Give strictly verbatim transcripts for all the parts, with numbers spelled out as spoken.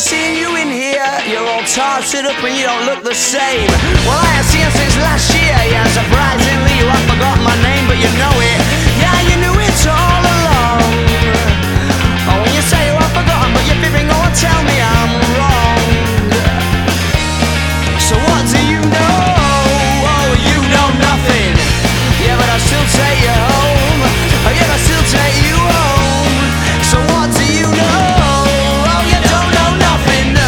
seeing you in here. You're all tarted up and you don't look the same. Well, I have seen you since last year. Yeah, surprisingly you have forgotten my name, but you know it. Yeah, you knew it all along. Oh, when you say you have forgotten, but you're fibbing, oh, tell me I'm wrong. So what do you know? Oh, you know nothing. Yeah, but I'll still take you home. Oh, yeah, I'll still take you home. So what do you know? Oh, you don't know nothing, no.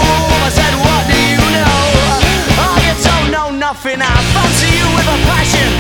Nothing, I fancy you with a passion.